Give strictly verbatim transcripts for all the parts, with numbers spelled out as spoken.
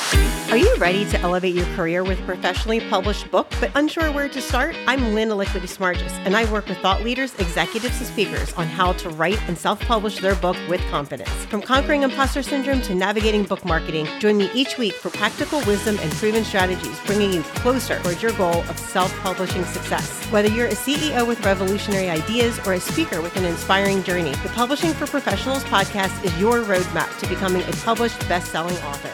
Are you ready to elevate your career with a professionally published book, but unsure where to start? I'm Lynn Aliquity Smargis, and I work with thought leaders, executives, and speakers on how to write and self-publish their book with confidence. From conquering imposter syndrome to navigating book marketing, join me each week for practical wisdom and proven strategies, bringing you closer towards your goal of self-publishing success. Whether you're a C E O with revolutionary ideas or a speaker with an inspiring journey, the Publishing for Professionals podcast is your roadmap to becoming a published best-selling author.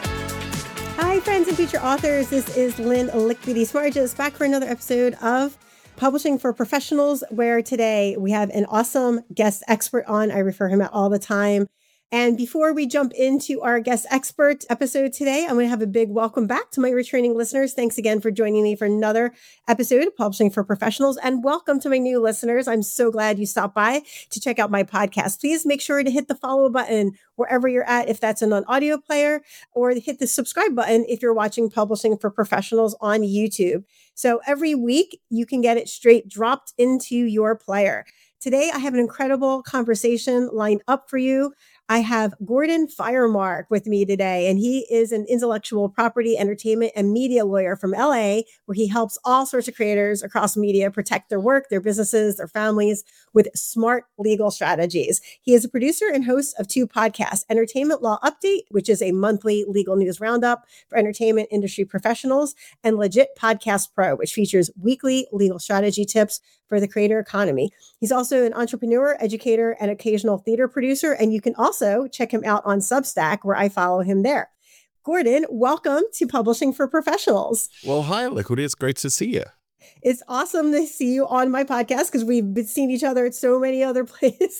Hi, friends and future authors. This is Lynn Aliquity Smargis back for another episode of Publishing for Professionals, where today we have an awesome guest expert on. I refer him out all the time. And before we jump into our guest expert episode today, I'm going to have a big welcome back to my returning listeners. Thanks again for joining me for another episode of Publishing for Professionals. And welcome to my new listeners. I'm so glad you stopped by to check out my podcast. Please make sure to hit the follow button wherever you're at, if that's an audio player, or hit the subscribe button if you're watching Publishing for Professionals on YouTube. So every week you can get it straight dropped into your player. Today, I have an incredible conversation lined up for you. I have Gordon Firemark with me today, and he is an intellectual property, entertainment, and media lawyer from L A, where he helps all sorts of creators across media protect their work, their businesses, their families with smart legal strategies. He is a producer and host of two podcasts, Entertainment Law Update, which is a monthly legal news roundup for entertainment industry professionals, and Legit Podcast Pro, which features weekly legal strategy tips for the creator economy. He's also an entrepreneur, educator, and occasional theater producer, and you can also check him out on Substack, where I follow him there. Gordon, welcome to Publishing for Professionals. Well, hi, Aliquity. It's great to see you. It's awesome to see you on my podcast because we've been seeing each other at so many other places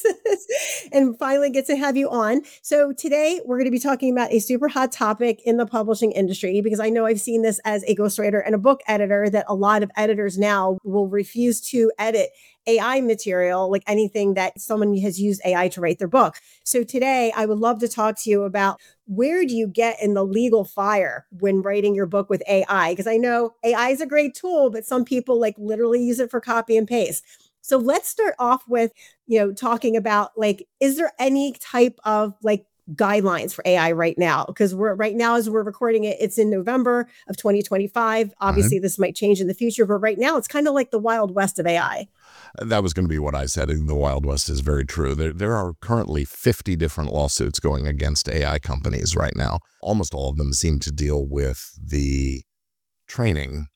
and finally get to have you on. So today we're going to be talking about a super hot topic in the publishing industry, because I know I've seen this as a ghostwriter and a book editor that a lot of editors now will refuse to edit A I material, like anything that someone has used A I to write their book. So today I would love to talk to you about, where do you get in the legal fire when writing your book with A I? Because I know A I is a great tool, but some people like literally use it for copy and paste. So let's start off with, you know, talking about like, is there any type of like guidelines for A I right now? Because we're right now, as we're recording it, it's in November of twenty twenty-five. Obviously, mm-hmm. This might change in the future, but right now it's kind of like the Wild West of A I. That was going to be what I said. The Wild West is very true. There, there are currently fifty different lawsuits going against A I companies right now. Almost all of them seem to deal with the training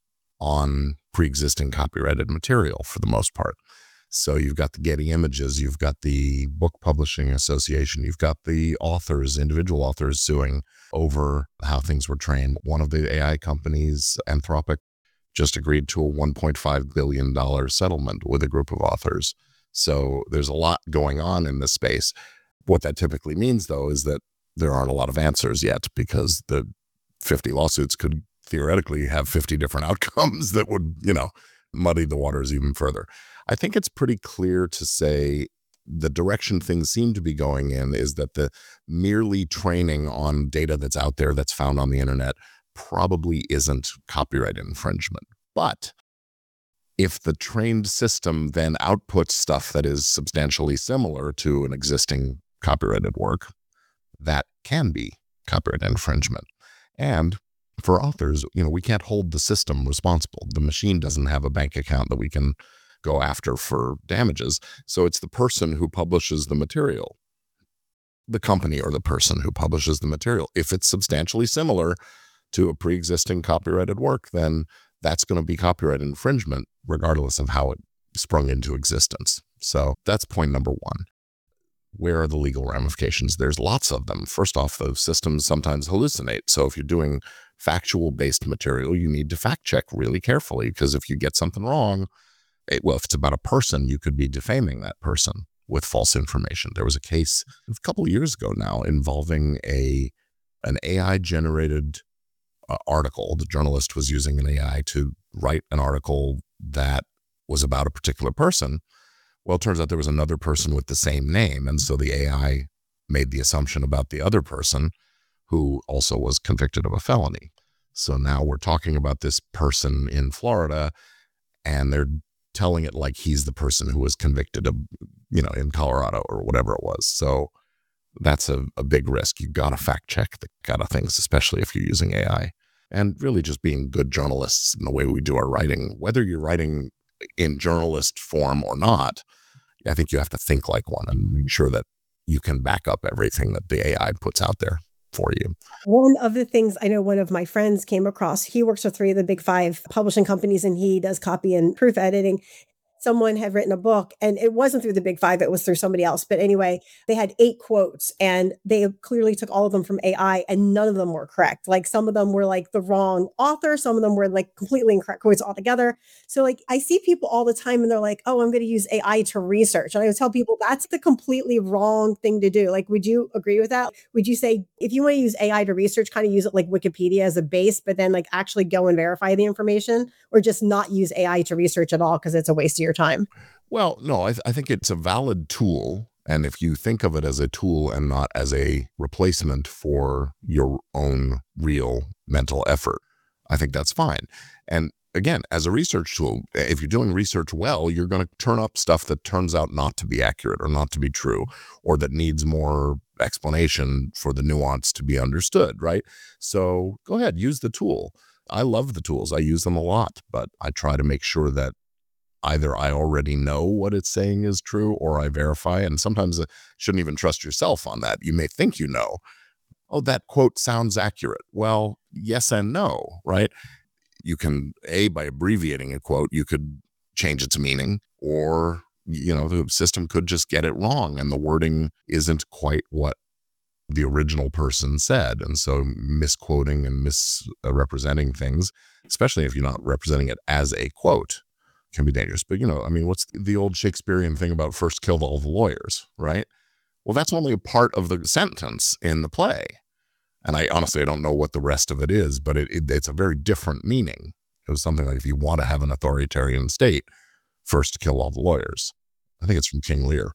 on pre-existing copyrighted material for the most part. So you've got the Getty Images, you've got the Book Publishing Association, you've got the authors, individual authors suing over how things were trained. One of the A I companies, Anthropic, just agreed to a one point five billion dollars settlement with a group of authors. So there's a lot going on in this space. What that typically means, though, is that there aren't a lot of answers yet, because the fifty lawsuits could theoretically have fifty different outcomes that would, you know, muddy the waters even further. I think it's pretty clear to say the direction things seem to be going in is that the merely training on data that's out there, that's found on the internet, probably isn't copyright infringement. But if the trained system then outputs stuff that is substantially similar to an existing copyrighted work, that can be copyright infringement. And for authors, you know, we can't hold the system responsible. The machine doesn't have a bank account that we can go after for damages. So it's the person who publishes the material, the company or the person who publishes the material. If it's substantially similar to a pre-existing copyrighted work, then that's going to be copyright infringement, regardless of how it sprung into existence. So that's point number one. Where are the legal ramifications? There's lots of them. First off, those systems sometimes hallucinate. So if you're doing factual-based material, you need to fact check really carefully, because if you get something wrong, it, well, if it's about a person, you could be defaming that person with false information. There was a case a couple of years ago now involving a an A I-generated uh, article. The journalist was using an A I to write an article that was about a particular person. Well, it turns out there was another person with the same name, and so the A I made the assumption about the other person, who also was convicted of a felony. So now we're talking about this person in Florida, and they're telling it like he's the person who was convicted of, you know, in Colorado or whatever it was. So that's a, a big risk. You got to fact check the kind of things, especially if you're using A I. And really just being good journalists in the way we do our writing, whether you're writing in journalist form or not, I think you have to think like one and make sure that you can back up everything that the A I puts out there for you. One of the things I know one of my friends came across, he works for three of the big five publishing companies and he does copy and proof editing. Someone had written a book and it wasn't through the big five, it was through somebody else. But anyway, they had eight quotes and they clearly took all of them from A I and none of them were correct. Like some of them were like the wrong author. Some of them were like completely incorrect quotes altogether. So like I see people all the time and they're like, oh, I'm going to use A I to research. And I would tell people that's the completely wrong thing to do. Like, would you agree with that? Would you say if you want to use A I to research, kind of use it like Wikipedia as a base, but then like actually go and verify the information or just not use A I to research at all because it's a waste of your time? Well, no, I, th- I think it's a valid tool. And if you think of it as a tool and not as a replacement for your own real mental effort, I think that's fine. And again, as a research tool, if you're doing research well, you're going to turn up stuff that turns out not to be accurate or not to be true, or that needs more explanation for the nuance to be understood, right? So go ahead, use the tool. I love the tools. I use them a lot, but I try to make sure that either I already know what it's saying is true or I verify. And sometimes you shouldn't even trust yourself on that. You may think you know, oh, that quote sounds accurate. Well, yes and no, right? You can, A, by abbreviating a quote, you could change its meaning, or, you know, the system could just get it wrong and the wording isn't quite what the original person said. And so misquoting and misrepresenting things, especially if you're not representing it as a quote, can be dangerous. But, you know, I mean, what's the old Shakespearean thing about first kill all the lawyers, right? Well, that's only a part of the sentence in the play. And I honestly, I don't know what the rest of it is, but it, it, it's a very different meaning. It was something like, if you want to have an authoritarian state, first kill all the lawyers. I think it's from King Lear.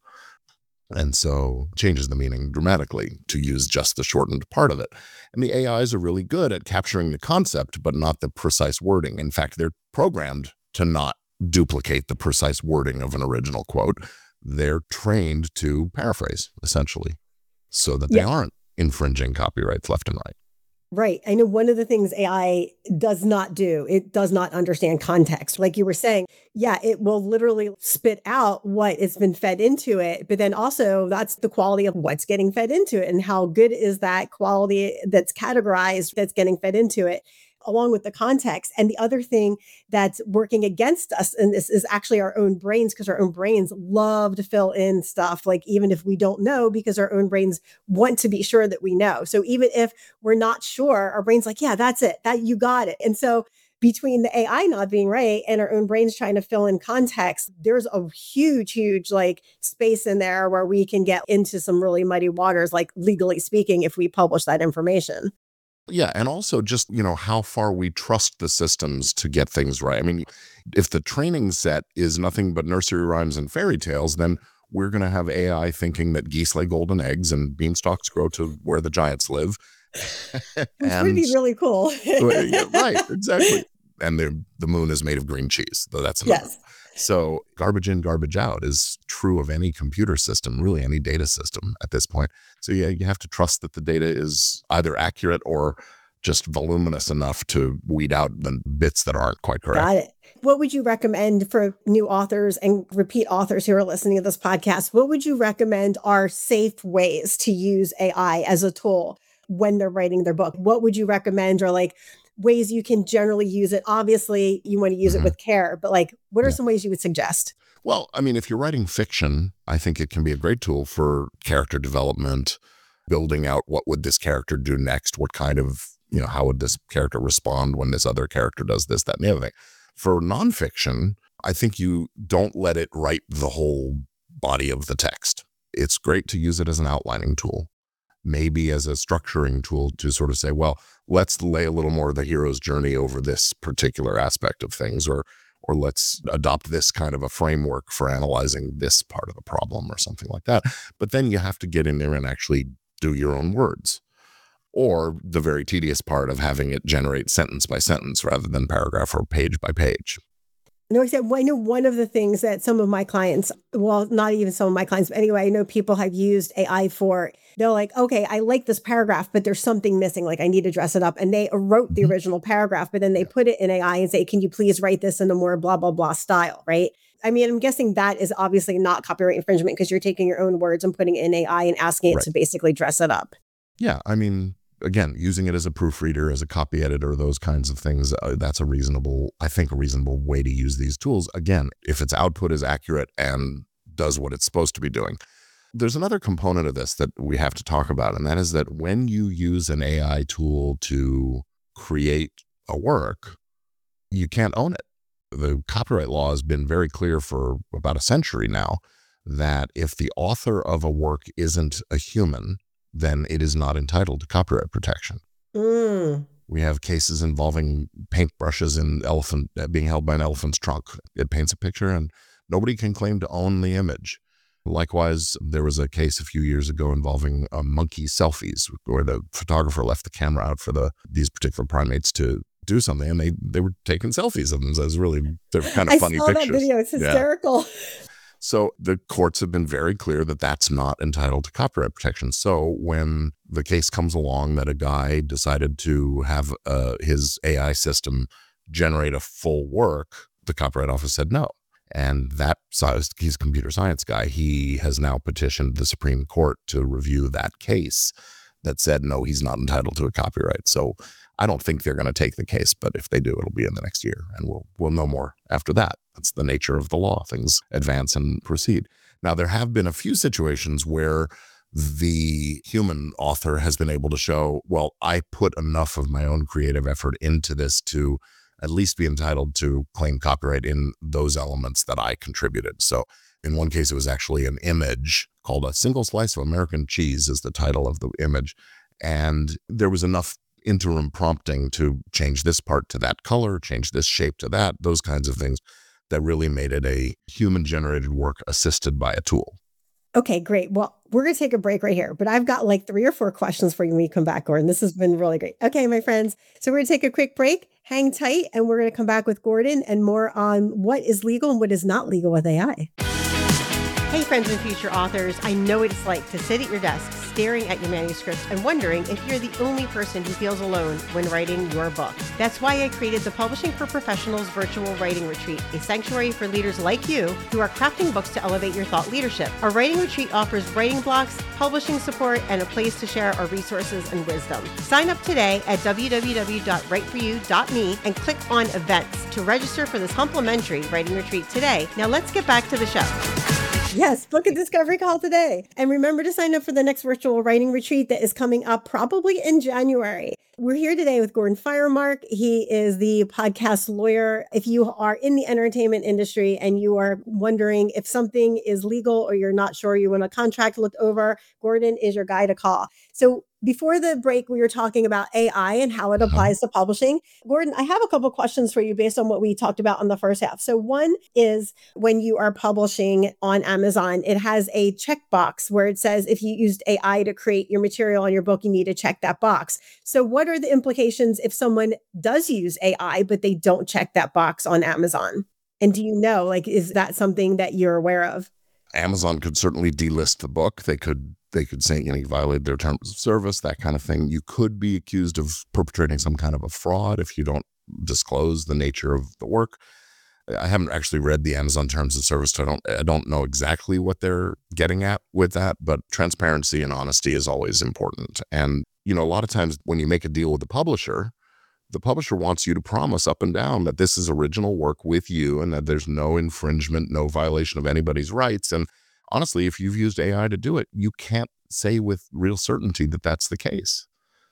And so it changes the meaning dramatically to use just the shortened part of it. And the A Is are really good at capturing the concept, but not the precise wording. In fact, they're programmed to not duplicate the precise wording of an original quote. They're trained to paraphrase, essentially, so that they Yeah. aren't infringing copyrights left and right. Right. I know one of the things A I does not do, it does not understand context. Like you were saying, yeah, it will literally spit out what it's been fed into it. But then also that's the quality of what's getting fed into it and how good is that quality that's categorized that's getting fed into it, along with the context. And the other thing that's working against us in this is actually our own brains, because our own brains love to fill in stuff, like even if we don't know, because our own brains want to be sure that we know. So even if we're not sure, our brain's like, yeah, that's it, that you got it. And so between the A I not being right and our own brains trying to fill in context, there's a huge, huge like space in there where we can get into some really muddy waters, like legally speaking, if we publish that information. Yeah. And also just, you know, how far we trust the systems to get things right. I mean, if the training set is nothing but nursery rhymes and fairy tales, then we're going to have A I thinking that geese lay golden eggs and beanstalks grow to where the giants live. Which would be really cool. Yeah, right. Exactly. And the, the moon is made of green cheese, though that's another. Yes. So garbage in, garbage out is true of any computer system, really any data system at this point. So yeah, you have to trust that the data is either accurate or just voluminous enough to weed out the bits that aren't quite correct. Got it. What would you recommend for new authors and repeat authors who are listening to this podcast? What would you recommend are safe ways to use A I as a tool when they're writing their book? What would you recommend are like ways you can generally use it? Obviously, you want to use mm-hmm. it with care, but like, what are yeah. some ways you would suggest? Well, I mean, if you're writing fiction, I think it can be a great tool for character development, building out what would this character do next? What kind of, you know, how would this character respond when this other character does this, that, and the other thing? For nonfiction, I think you don't let it write the whole body of the text. It's great to use it as an outlining tool, maybe as a structuring tool to sort of say, well, let's lay a little more of the hero's journey over this particular aspect of things, or or let's adopt this kind of a framework for analyzing this part of the problem or something like that. But then you have to get in there and actually do your own words, or the very tedious part of having it generate sentence by sentence rather than paragraph or page by page. No, I said, well, I know one of the things that some of my clients, well, not even some of my clients, but anyway, I know people have used A I for, they're like, okay, I like this paragraph, but there's something missing. Like I need to dress it up. And they wrote the Mhm. original paragraph, but then they put it in A I and say, can you please write this in a more blah, blah, blah style, right? I mean, I'm guessing that is obviously not copyright infringement because you're taking your own words and putting it in A I and asking it Right. to basically dress it up. Yeah, I mean, again, using it as a proofreader, as a copy editor, those kinds of things, uh, that's a reasonable, I think, a reasonable way to use these tools. Again, if its output is accurate and does what it's supposed to be doing. There's another component of this that we have to talk about, and that is that when you use an A I tool to create a work, you can't own it. The copyright law has been very clear for about a century now that if the author of a work isn't a human, then it is not entitled to copyright protection. Mm. We have cases involving paintbrushes in elephant being held by an elephant's trunk. It paints a picture and nobody can claim to own the image. Likewise, there was a case a few years ago involving uh, monkey selfies where the photographer left the camera out for the these particular primates to do something, and they they were taking selfies of them. So it was really, they're kind of I funny saw pictures. that video. It's hysterical. Yeah. So the courts have been very clear that that's not entitled to copyright protection. So when the case comes along that a guy decided to have uh, his A I system generate a full work, the Copyright Office said no. And that, he's a computer science guy, he has now petitioned the Supreme Court to review that case that said, no, he's not entitled to a copyright. So I don't think they're going to take the case, but if they do, it'll be in the next year and we'll we'll know more after that. That's the nature of the law. Things advance and proceed. Now, there have been a few situations where the human author has been able to show, well, I put enough of my own creative effort into this to at least be entitled to claim copyright in those elements that I contributed. So in one case, it was actually an image called A Single Slice of American Cheese is the title of the image. And there was enough interim prompting to change this part to that color, change this shape to that, those kinds of things that really made it a human-generated work assisted by a tool. Okay, great. Well, we're going to take a break right here, but I've got like three or four questions for you when you come back, Gordon. This has been really great. Okay, my friends. So we're going to take a quick break, hang tight, and we're going to come back with Gordon and more on what is legal and what is not legal with A I. Hey, friends and future authors. I know what it's like to sit at your desk staring at your manuscript and wondering if you're the only person who feels alone when writing your book. That's why I created the Publishing for Professionals Virtual Writing Retreat, a sanctuary for leaders like you who are crafting books to elevate your thought leadership. Our writing retreat offers writing blocks, publishing support, and a place to share our resources and wisdom. Sign up today at w w w dot write for you dot me and click on events to register for this complimentary writing retreat today. Now let's get back to the show. Yes, book a discovery call today. And remember to sign up for the next virtual writing retreat that is coming up probably in January. We're here today with Gordon Firemark. He is the podcast lawyer. If you are in the entertainment industry and you are wondering if something is legal or you're not sure, you want a contract looked over, Gordon is your guy to call. So before the break, we were talking about A I and how it applies to publishing. Gordon, I have a couple questions for you based on what we talked about in the first half. So one is when you are publishing on Amazon, it has a checkbox where it says if you used A I to create your material on your book, you need to check that box. So what are the implications if someone does use A I, but they don't check that box on Amazon? And do you know, like, is that something that you're aware of? Amazon could certainly delist the book. They could they could say, you know, you violated their terms of service, that kind of thing. You could be accused of perpetrating some kind of a fraud if you don't disclose the nature of the work. I haven't actually read the Amazon terms of service, so I don't I don't know exactly what they're getting at with that, but transparency and honesty is always important. And, you know, a lot of times when you make a deal with the publisher, the publisher wants you to promise up and down that this is original work with you and that there's no infringement, no violation of anybody's rights. And honestly, if you've used A I to do it, you can't say with real certainty that that's the case.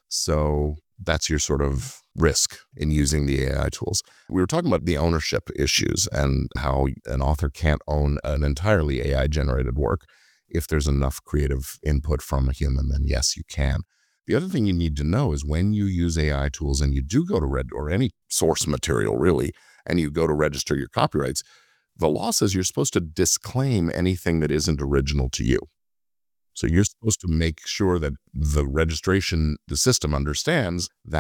So that's your sort of risk in using the A I tools. We were talking about the ownership issues and how an author can't own an entirely A I-generated work. If there's enough creative input from a human, then yes, you can. The other thing you need to know is when you use A I tools and you do go to read or any source material really, and you go to register your copyrights, the law says you're supposed to disclaim anything that isn't original to you. So you're supposed to make sure that the registration, the system understands that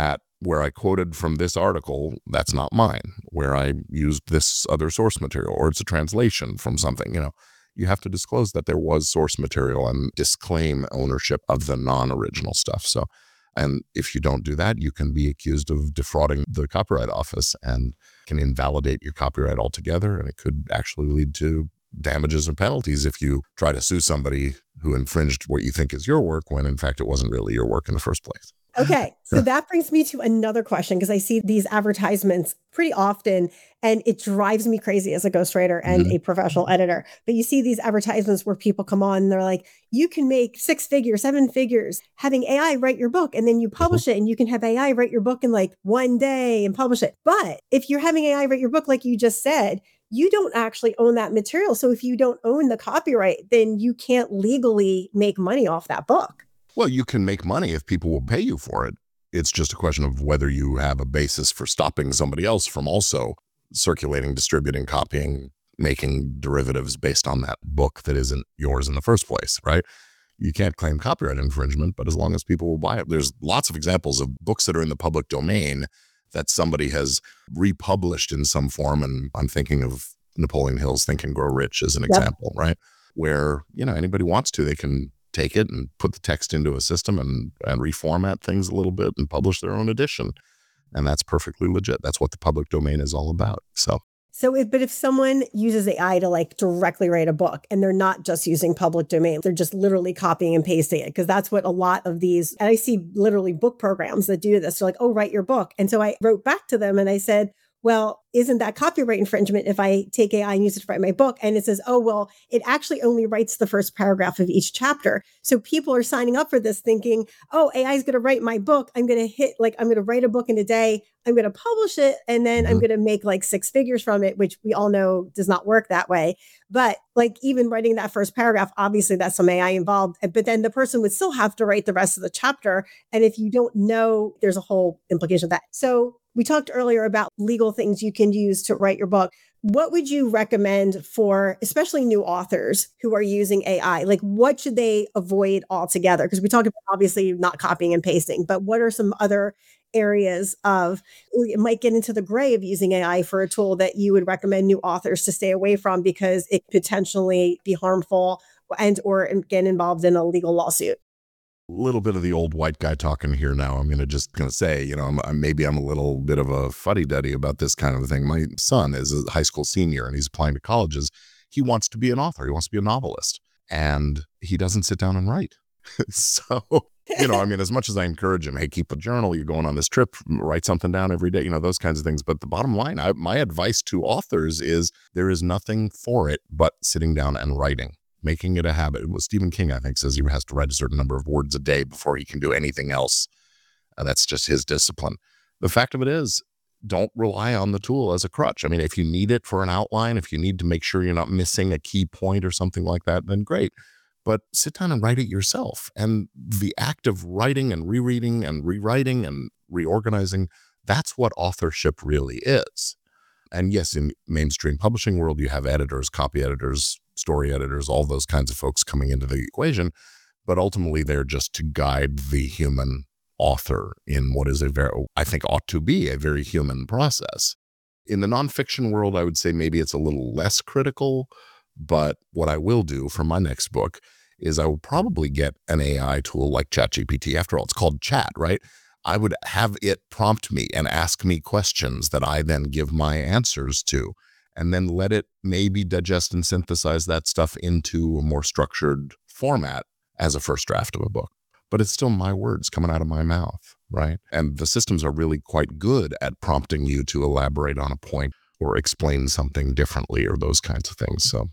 where I quoted from this article, that's not mine. Where I used this other source material, or it's a translation from something, you know, you have to disclose that there was source material and disclaim ownership of the non-original stuff. So, and if you don't do that, you can be accused of defrauding the Copyright Office and can invalidate your copyright altogether. And it could actually lead to damages and penalties if you try to sue somebody who infringed what you think is your work when in fact it wasn't really your work in the first place. Okay, so that brings me to another question, because I see these advertisements pretty often and it drives me crazy as a ghostwriter and mm-hmm. a professional editor. But you see these advertisements where people come on and they're like, you can make six figures, seven figures having A I write your book, and then you publish mm-hmm. it and you can have A I write your book in like one day and publish it. But if you're having A I write your book, like you just said, you don't actually own that material. So if you don't own the copyright, then you can't legally make money off that book. Well, you can make money if people will pay you for it. It's just a question of whether you have a basis for stopping somebody else from also circulating, distributing, copying, making derivatives based on that book that isn't yours in the first place, right? You can't claim copyright infringement, but as long as people will buy it. There's lots of examples of books that are in the public domain that somebody has republished in some form. And I'm thinking of Napoleon Hill's Think and Grow Rich as an yep. example, right? Where, you know, anybody wants to, they can take it and put the text into a system and, and reformat things a little bit and publish their own edition. And that's perfectly legit. That's what the public domain is all about. So, so if, but if someone uses A I to like directly write a book and they're not just using public domain, they're just literally copying and pasting it, because that's what a lot of these, and I see literally book programs that do this. They're like, oh, write your book. And so I wrote back to them and I said, well, isn't that copyright infringement if I take A I and use it to write my book? And it says, oh, well, it actually only writes the first paragraph of each chapter. So people are signing up for this thinking, oh, A I is going to write my book. I'm going to hit, like, I'm going to write a book in a day. I'm going to publish it. And then mm-hmm. I'm going to make like six figures from it, which we all know does not work that way. But like even writing that first paragraph, obviously that's some A I involved. But then the person would still have to write the rest of the chapter. And if you don't know, there's a whole implication of that. So we talked earlier about legal things you can use to write your book. What would you recommend for especially new authors who are using A I? Like, what should they avoid altogether? Because we talked about obviously not copying and pasting, but what are some other areas of, it might get into the gray of using A I for a tool that you would recommend new authors to stay away from because it could potentially be harmful and or get involved in a legal lawsuit? A little bit of the old white guy talking here now. I'm going to just going to say, you know, I'm, I'm, maybe I'm a little bit of a fuddy-duddy about this kind of thing. My son is a high school senior and he's applying to colleges. He wants to be an author. He wants to be a novelist. And he doesn't sit down and write. So, you know, I mean, as much as I encourage him, hey, keep a journal, you're going on this trip, write something down every day, you know, those kinds of things. But the bottom line, I, my advice to authors is there is nothing for it but sitting down and writing. Making it a habit. Well, Stephen King, I think, says he has to write a certain number of words a day before he can do anything else. Uh, that's just his discipline. The fact of it is, don't rely on the tool as a crutch. I mean, if you need it for an outline, if you need to make sure you're not missing a key point or something like that, then great. But sit down and write it yourself. And the act of writing and rereading and rewriting and reorganizing, that's what authorship really is. And yes, in mainstream publishing world, you have editors, copy editors, story editors, all those kinds of folks coming into the equation. But ultimately, they're just to guide the human author in what is a very, I think ought to be a very human process. In the nonfiction world, I would say maybe it's a little less critical. But what I will do for my next book is I will probably get an A I tool like ChatGPT. After all, it's called chat, right? I would have it prompt me and ask me questions that I then give my answers to, and then let it maybe digest and synthesize that stuff into a more structured format as a first draft of a book. But it's still my words coming out of my mouth, right? And the systems are really quite good at prompting you to elaborate on a point or explain something differently or those kinds of things. So.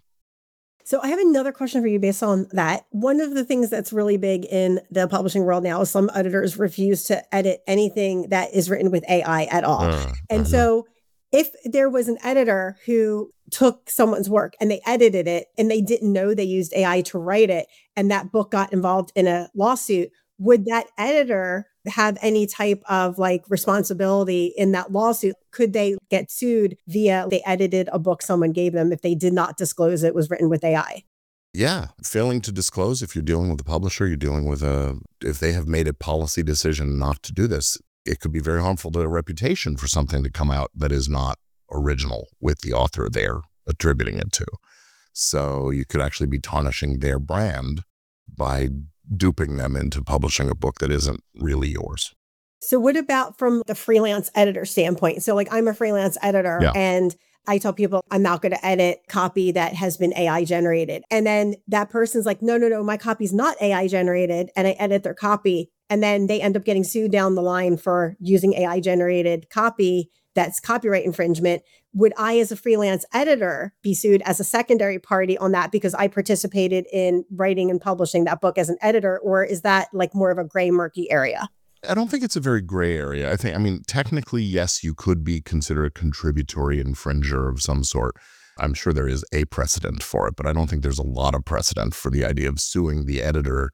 So I have another question for you based on that. One of the things that's really big in the publishing world now is some editors refuse to edit anything that is written with A I at all. Uh, and uh-huh. so if there was an editor who took someone's work and they edited it and they didn't know they used A I to write it, and that book got involved in a lawsuit, would that editor have any type of like responsibility in that lawsuit? Could they get sued via they edited a book someone gave them if they did not disclose it was written with A I? Yeah. Failing to disclose, if you're dealing with a publisher, you're dealing with a, if they have made a policy decision not to do this, it could be very harmful to their reputation for something to come out that is not original with the author they're attributing it to. So you could actually be tarnishing their brand by duping them into publishing a book that isn't really yours. So what about from the freelance editor standpoint? So like I'm a freelance editor Yeah. and I tell people I'm not going to edit copy that has been A I generated. And then that person's like, no, no, no, my copy's not A I generated. And I edit their copy. And then they end up getting sued down the line for using A I generated copy that's copyright infringement. Would I, as a freelance editor, be sued as a secondary party on that because I participated in writing and publishing that book as an editor? Or is that like more of a gray, murky area? I don't think it's a very gray area. I think, I mean, technically, yes, you could be considered a contributory infringer of some sort. I'm sure there is a precedent for it, but I don't think there's a lot of precedent for the idea of suing the editor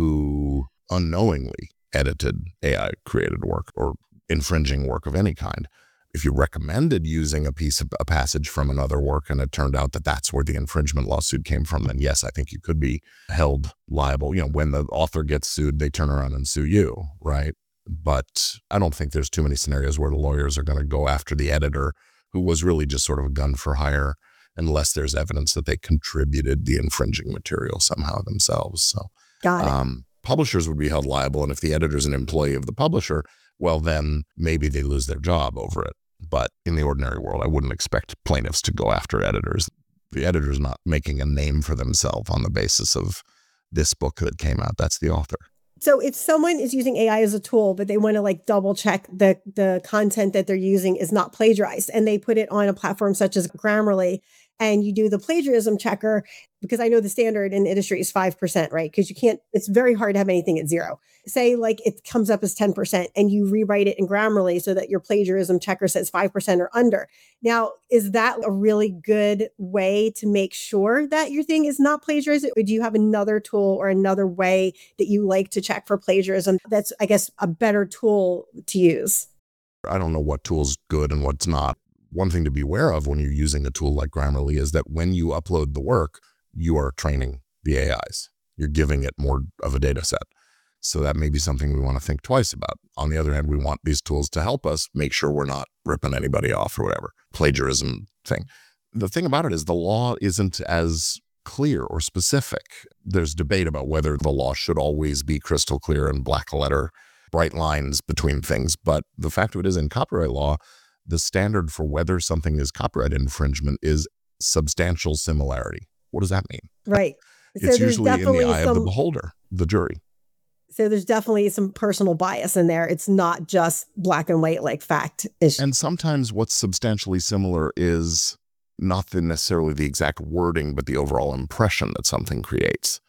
who unknowingly edited A I-created work or infringing work of any kind. If you recommended using a piece of a passage from another work and it turned out that that's where the infringement lawsuit came from, then yes, I think you could be held liable. You know, when the author gets sued, they turn around and sue you, right? But I don't think there's too many scenarios where the lawyers are going to go after the editor who was really just sort of a gun for hire, unless there's evidence that they contributed the infringing material somehow themselves. So Got it. Um, publishers would be held liable. And if the editor is an employee of the publisher, well, then maybe they lose their job over it. But in the ordinary world, I wouldn't expect plaintiffs to go after editors. The editor's not making a name for themselves on the basis of this book that came out. That's the author. So if someone is using A I as a tool, but they want to like double check the the content that they're using is not plagiarized, and they put it on a platform such as Grammarly, and you do the plagiarism checker, because I know the standard in industry is five percent, right? Because you can't, it's very hard to have anything at zero. Say like it comes up as ten percent and you rewrite it in Grammarly so that your plagiarism checker says five percent or under. Now, is that a really good way to make sure that your thing is not plagiarized? Or do you have another tool or another way that you like to check for plagiarism that's, I guess, a better tool to use? I don't know what tool's good and what's not. One thing to be aware of when you're using a tool like Grammarly is that when you upload the work, you are training the A Is. You're giving it more of a data set. So that may be something we want to think twice about. On the other hand, we want these tools to help us make sure we're not ripping anybody off or whatever, plagiarism thing. The thing about it is the law isn't as clear or specific. There's debate about whether the law should always be crystal clear and black letter, bright lines between things. But the fact of it is, in copyright law, the standard for whether something is copyright infringement is substantial similarity. What does that mean? Right. So It's usually in the eye some, of the beholder, the jury. So there's definitely some personal bias in there. It's not just black and white like fact issue. And sometimes what's substantially similar is not the necessarily the exact wording, but the overall impression that something creates.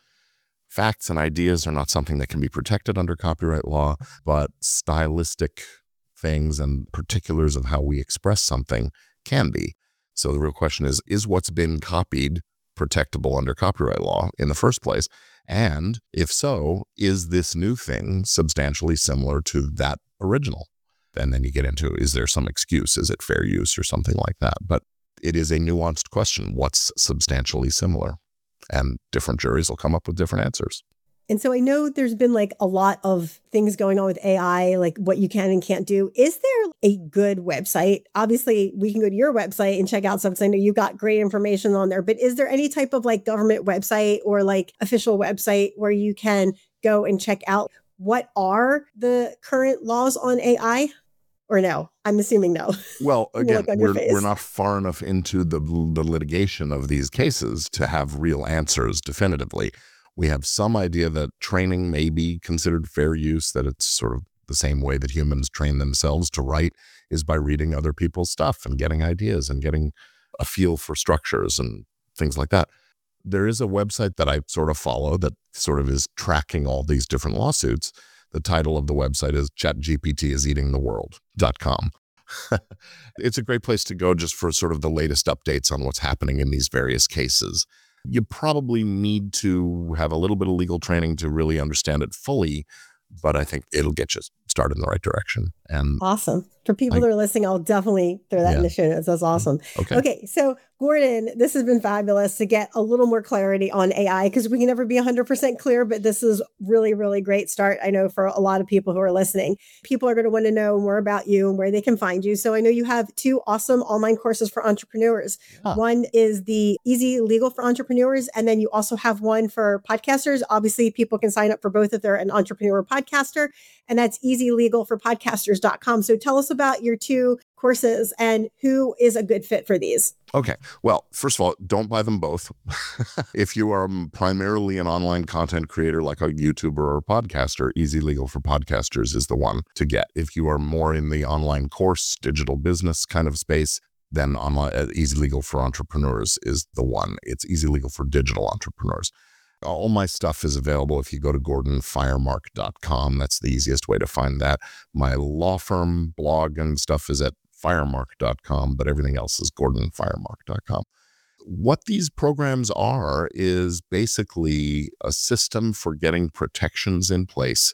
Facts and ideas are not something that can be protected under copyright law, but stylistic things and particulars of how we express something can be. So the real question is, is what's been copied protectable under copyright law in the first place? And if so, is this new thing substantially similar to that original? And then you get into, is there some excuse? Is it fair use or something like that? But it is a nuanced question. What's substantially similar? And different juries will come up with different answers. And so I know there's been like a lot of things going on with A I, like what you can and can't do. Is there a good website? Obviously, we can go to your website and check out something. I know you've got great information on there, but is there any type of like government website or like official website where you can go and check out what are the current laws on A I? Or no? I'm assuming no. Well, again, we're, we're not far enough into the, the litigation of these cases to have real answers definitively. We have some idea that training may be considered fair use, that it's sort of the same way that humans train themselves to write is by reading other people's stuff and getting ideas and getting a feel for structures and things like that. There is a website that I sort of follow that sort of is tracking all these different lawsuits. The title of the website is chat G P T is eating the world dot com. It's a great place to go just for sort of the latest updates on what's happening in these various cases. You probably need to have a little bit of legal training to really understand it fully, but I think it'll get you started in the right direction. And awesome. For people I, that are listening, I'll definitely throw that yeah. in the show notes. That's awesome. Okay. Okay. So Gordon, this has been fabulous to get a little more clarity on A I, because we can never be one hundred percent clear, but this is really, really great start. I know for a lot of people who are listening, people are going to want to know more about you and where they can find you. So I know you have two awesome online courses for entrepreneurs. Huh. One is the Easy Legal for Entrepreneurs. And then you also have one for podcasters. Obviously, people can sign up for both if they're an entrepreneur or podcaster. And that's easy legal for podcasters dot com. So tell us about your two courses and who is a good fit for these. Okay. Well, first of all, don't buy them both. If you are primarily an online content creator like a YouTuber or a podcaster, Easy Legal for Podcasters is the one to get. If you are more in the online course, digital business kind of space, then online, uh, Easy Legal for Entrepreneurs is the one. It's Easy Legal for Digital Entrepreneurs. All my stuff is available if you go to gordon firemark dot com. That's the easiest way to find that. My law firm blog and stuff is at firemark dot com, but everything else is gordon firemark dot com. What these programs are is basically a system for getting protections in place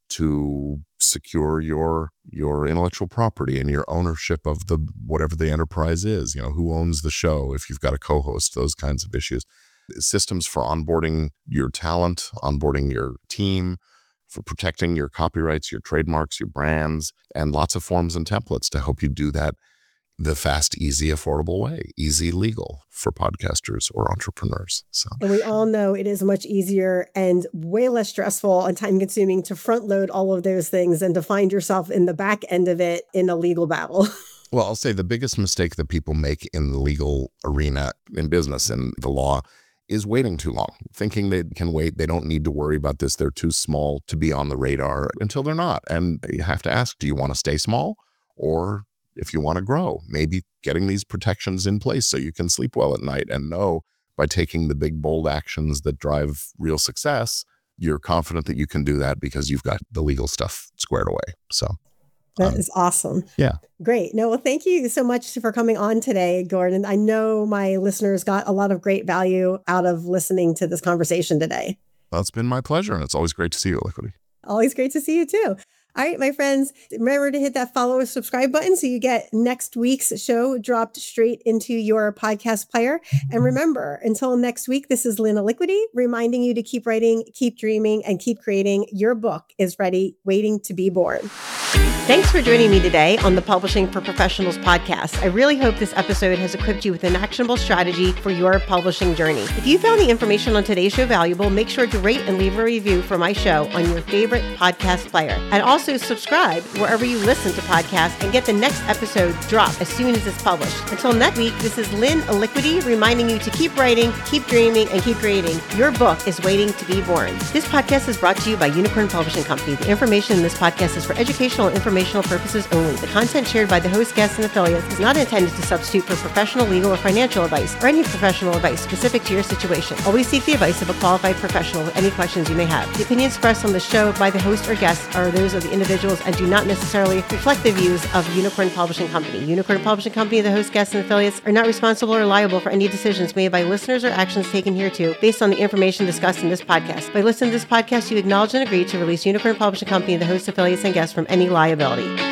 to secure your your intellectual property and your ownership of the whatever the enterprise is. You know, who owns the show, if you've got a co-host, those kinds of issues. Systems for onboarding your talent, onboarding your team, for protecting your copyrights, your trademarks, your brands, and lots of forms and templates to help you do that the fast, easy, affordable way. Easy Legal for podcasters or entrepreneurs. So, and we all know it is much easier and way less stressful and time consuming to front load all of those things than to find yourself in the back end of it in a legal battle. Well, I'll say the biggest mistake that people make in the legal arena, in business and the law, is waiting too long, thinking they can wait. They don't need to worry about this. They're too small to be on the radar until they're not. And you have to ask, do you want to stay small? Or if you want to grow, maybe getting these protections in place so you can sleep well at night and know by taking the big, bold actions that drive real success, you're confident that you can do that because you've got the legal stuff squared away. So that um, is awesome. Yeah. Great. No, well, thank you so much for coming on today, Gordon. I know my listeners got a lot of great value out of listening to this conversation today. Well, it's been my pleasure. And it's always great to see you, Liquidy. Always great to see you too. All right, my friends, remember to hit that follow or subscribe button so you get next week's show dropped straight into your podcast player. And remember, until next week, this is Lynn Liquidy reminding you to keep writing, keep dreaming, and keep creating. Your book is ready, waiting to be born. Thanks for joining me today on the Publishing for Professionals podcast. I really hope this episode has equipped you with an actionable strategy for your publishing journey. If you found the information on today's show valuable, make sure to rate and leave a review for my show on your favorite podcast player. And also subscribe wherever you listen to podcasts and get the next episode dropped as soon as it's published. Until next week, this is Lynn Liquidy reminding you to keep writing, keep dreaming, and keep creating. Your book is waiting to be born. This podcast is brought to you by Unicorn Publishing Company. The information in this podcast is for educational and informational purposes only. The content shared by the host, guests, and affiliates is not intended to substitute for professional, legal, or financial advice or any professional advice specific to your situation. Always seek the advice of a qualified professional with any questions you may have. The opinions expressed on the show by the host or guests are those of the individuals and do not necessarily reflect the views of Unicorn Publishing Company. Unicorn Publishing Company, the host, guests, and affiliates are not responsible or liable for any decisions made by listeners or actions taken hereto based on the information discussed in this podcast. By listening to this podcast, you acknowledge and agree to release Unicorn Publishing Company, the host, affiliates, and guests from any liability.